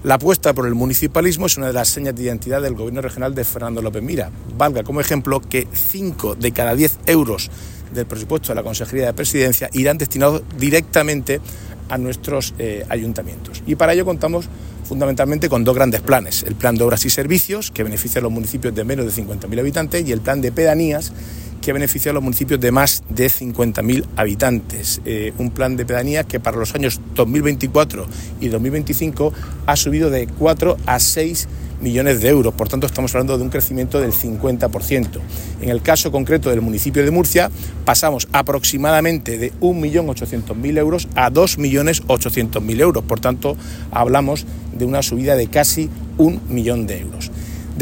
La apuesta por el municipalismo es una de las señas de identidad del gobierno regional de Fernando López Mira. Valga como ejemplo que 5 de cada 10 euros del presupuesto de la Consejería de Presidencia irán destinados directamente a nuestros ayuntamientos. Y para ello contamos fundamentalmente con 2 grandes planes: el plan de obras y servicios, que beneficia a los municipios de menos de 50.000 habitantes, y el plan de pedanías, que beneficia a los municipios de más de 50.000 habitantes. Un plan de pedanías que para los años 2024 y 2025 ha subido de 4 a 6 millones de euros, por tanto estamos hablando de un crecimiento del 50%. En el caso concreto del municipio de Murcia, pasamos aproximadamente de 1.800.000 euros a 2.800.000 euros, por tanto hablamos de una subida de casi 1 millón de euros.